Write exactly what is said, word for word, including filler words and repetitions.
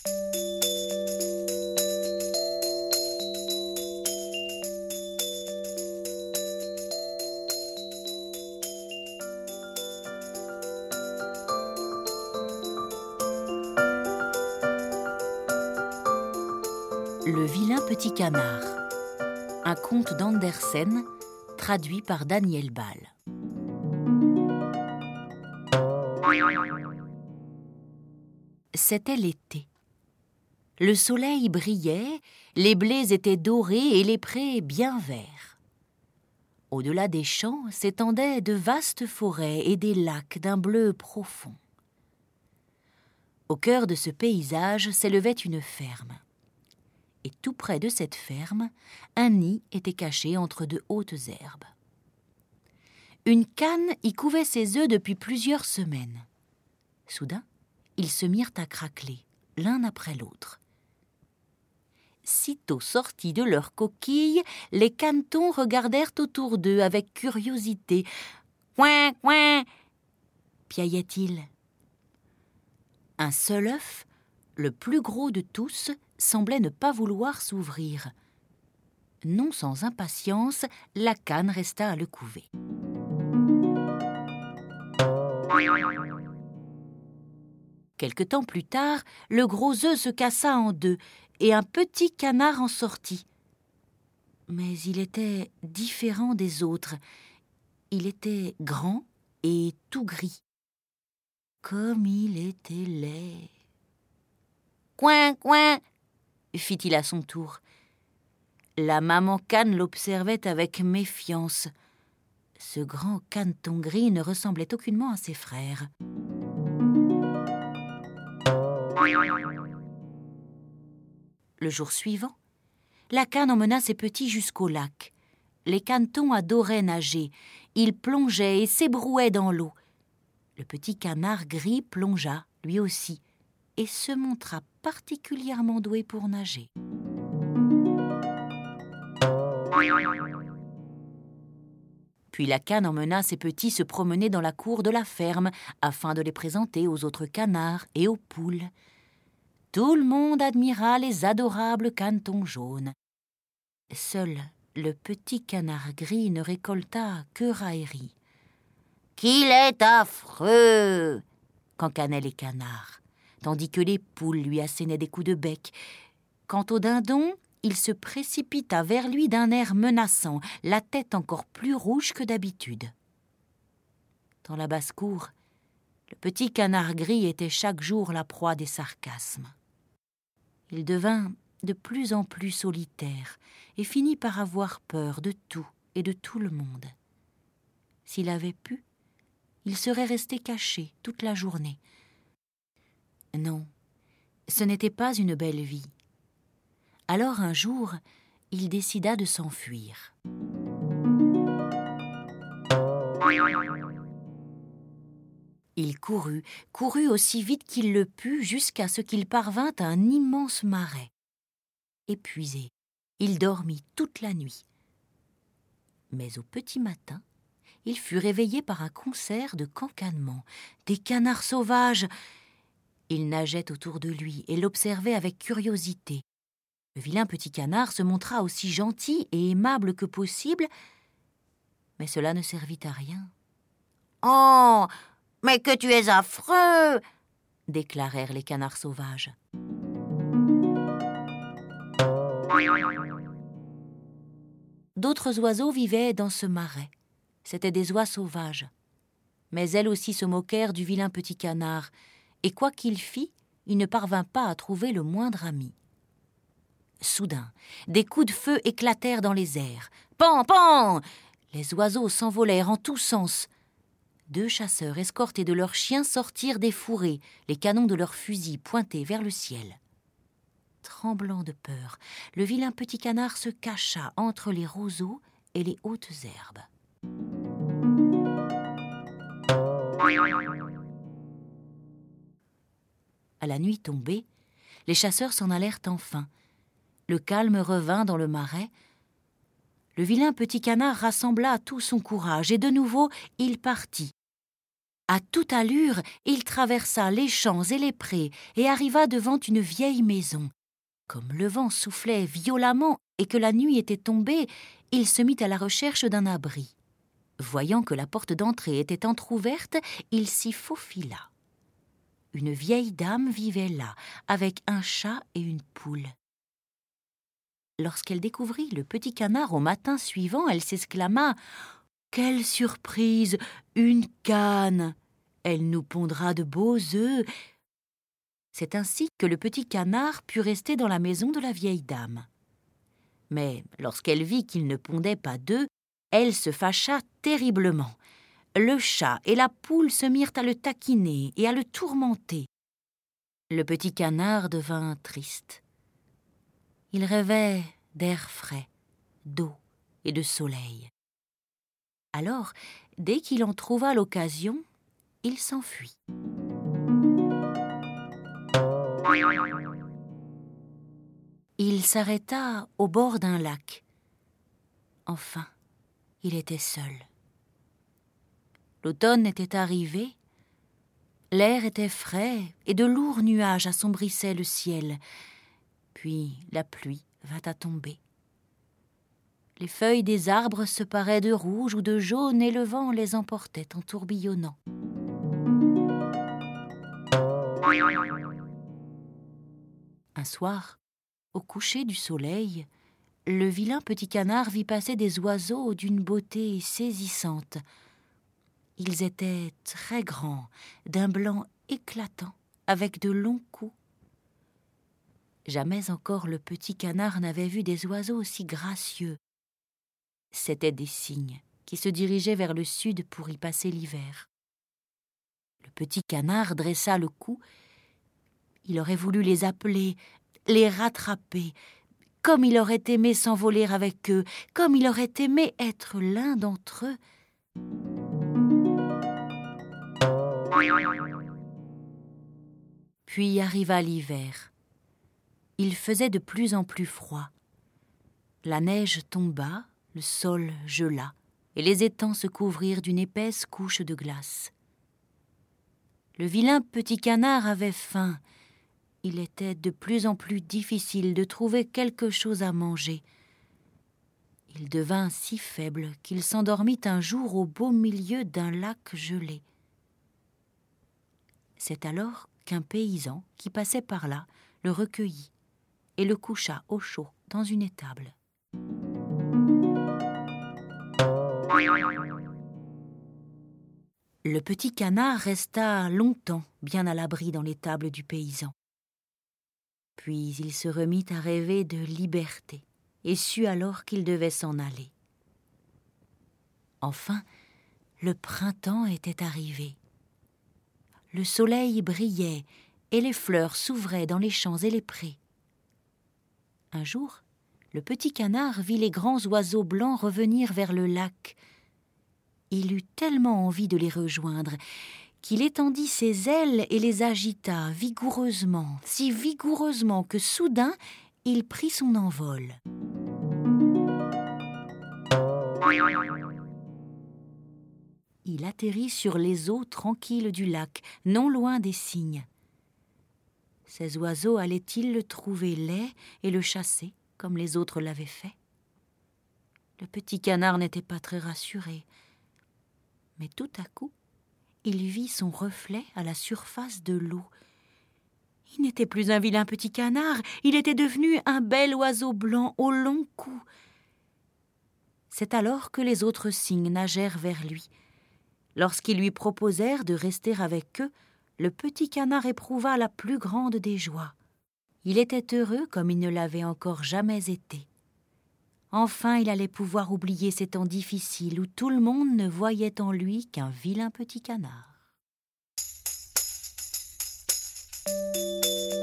Le vilain petit canard. Un conte d'Andersen, traduit par Daniel Ball. C'était l'été. Le soleil brillait, les blés étaient dorés et les prés bien verts. Au-delà des champs s'étendaient de vastes forêts et des lacs d'un bleu profond. Au cœur de ce paysage s'élevait une ferme. Et tout près de cette ferme, un nid était caché entre de hautes herbes. Une cane y couvait ses œufs depuis plusieurs semaines. Soudain, ils se mirent à craqueler, l'un après l'autre. Sitôt sortis de leur coquille, les canetons regardèrent autour d'eux avec curiosité. « Coin, coin !» piaillaient-ils. Un seul œuf, le plus gros de tous, semblait ne pas vouloir s'ouvrir. Non sans impatience, la cane resta à le couver. Quelque temps plus tard, le gros œuf se cassa en deux et un petit canard en sortit. Mais il était différent des autres. Il était grand et tout gris. Comme il était laid. « Coin, coin !» fit-il à son tour. La maman cane l'observait avec méfiance. Ce grand caneton gris ne ressemblait aucunement à ses frères. Le jour suivant, la cane emmena ses petits jusqu'au lac. Les canetons adoraient nager. Ils plongeaient et s'ébrouaient dans l'eau. Le petit canard gris plongea, lui aussi, et se montra particulièrement doué pour nager. Puis la cane emmena ses petits se promener dans la cour de la ferme afin de les présenter aux autres canards et aux poules. Tout le monde admira les adorables canetons jaunes. Seul le petit canard gris ne récolta que raillerie. « Qu'il est affreux !» cancanaient les canards, tandis que les poules lui assénaient des coups de bec. Quant au dindon, il se précipita vers lui d'un air menaçant, la tête encore plus rouge que d'habitude. Dans la basse-cour, le petit canard gris était chaque jour la proie des sarcasmes. Il devint de plus en plus solitaire et finit par avoir peur de tout et de tout le monde. S'il avait pu, il serait resté caché toute la journée. Non, ce n'était pas une belle vie. Alors un jour, il décida de s'enfuir. Il courut, courut aussi vite qu'il le put jusqu'à ce qu'il parvint à un immense marais. Épuisé, il dormit toute la nuit. Mais au petit matin, il fut réveillé par un concert de cancanements, des canards sauvages. Ils nageaient autour de lui et l'observaient avec curiosité. Le vilain petit canard se montra aussi gentil et aimable que possible, mais cela ne servit à rien. « Oh, mais que tu es affreux !» déclarèrent les canards sauvages. D'autres oiseaux vivaient dans ce marais. C'étaient des oies sauvages. Mais elles aussi se moquèrent du vilain petit canard, et quoi qu'il fît, il ne parvint pas à trouver le moindre ami. Soudain, des coups de feu éclatèrent dans les airs. Pan, pan! Les oiseaux s'envolèrent en tous sens. Deux chasseurs escortés de leurs chiens sortirent des fourrés, les canons de leurs fusils pointés vers le ciel. Tremblant de peur, le vilain petit canard se cacha entre les roseaux et les hautes herbes. À la nuit tombée, les chasseurs s'en allèrent enfin. Le calme revint dans le marais. Le vilain petit canard rassembla tout son courage et de nouveau il partit. À toute allure, il traversa les champs et les prés et arriva devant une vieille maison. Comme le vent soufflait violemment et que la nuit était tombée, il se mit à la recherche d'un abri. Voyant que la porte d'entrée était entr'ouverte, il s'y faufila. Une vieille dame vivait là, avec un chat et une poule. Lorsqu'elle découvrit le petit canard au matin suivant, elle s'exclama « Quelle surprise! Une cane! Elle nous pondra de beaux œufs !» C'est ainsi que le petit canard put rester dans la maison de la vieille dame. Mais lorsqu'elle vit qu'il ne pondait pas d'œufs, elle se fâcha terriblement. Le chat et la poule se mirent à le taquiner et à le tourmenter. Le petit canard devint triste. Il rêvait d'air frais, d'eau et de soleil. Alors, dès qu'il en trouva l'occasion, il s'enfuit. Il s'arrêta au bord d'un lac. Enfin, il était seul. L'automne était arrivé, l'air était frais et de lourds nuages assombrissaient le ciel. Puis la pluie vint à tomber. Les feuilles des arbres se paraient de rouge ou de jaune et le vent les emportait en tourbillonnant. Un soir, au coucher du soleil, le vilain petit canard vit passer des oiseaux d'une beauté saisissante. Ils étaient très grands, d'un blanc éclatant, avec de longs coups. Jamais encore le petit canard n'avait vu des oiseaux aussi gracieux. C'étaient des cygnes qui se dirigeaient vers le sud pour y passer l'hiver. Le petit canard dressa le cou. Il aurait voulu les appeler, les rattraper, comme il aurait aimé s'envoler avec eux, comme il aurait aimé être l'un d'entre eux. Puis arriva l'hiver. Il faisait de plus en plus froid. La neige tomba, le sol gela, et les étangs se couvrirent d'une épaisse couche de glace. Le vilain petit canard avait faim. Il était de plus en plus difficile de trouver quelque chose à manger. Il devint si faible qu'il s'endormit un jour au beau milieu d'un lac gelé. C'est alors qu'un paysan qui passait par là le recueillit et le coucha au chaud dans une étable. Le petit canard resta longtemps bien à l'abri dans l'étable du paysan. Puis il se remit à rêver de liberté et sut alors qu'il devait s'en aller. Enfin, le printemps était arrivé. Le soleil brillait et les fleurs s'ouvraient dans les champs et les prés. Un jour, le petit canard vit les grands oiseaux blancs revenir vers le lac. Il eut tellement envie de les rejoindre qu'il étendit ses ailes et les agita vigoureusement, si vigoureusement que soudain, il prit son envol. Il atterrit sur les eaux tranquilles du lac, non loin des cygnes. Ces oiseaux allaient-ils le trouver laid et le chasser, comme les autres l'avaient fait? Le petit canard n'était pas très rassuré. Mais tout à coup, il vit son reflet à la surface de l'eau. Il n'était plus un vilain petit canard, il était devenu un bel oiseau blanc au long cou. C'est alors que les autres cygnes nagèrent vers lui. Lorsqu'ils lui proposèrent de rester avec eux, le petit canard éprouva la plus grande des joies. Il était heureux comme il ne l'avait encore jamais été. Enfin, il allait pouvoir oublier ces temps difficiles où tout le monde ne voyait en lui qu'un vilain petit canard.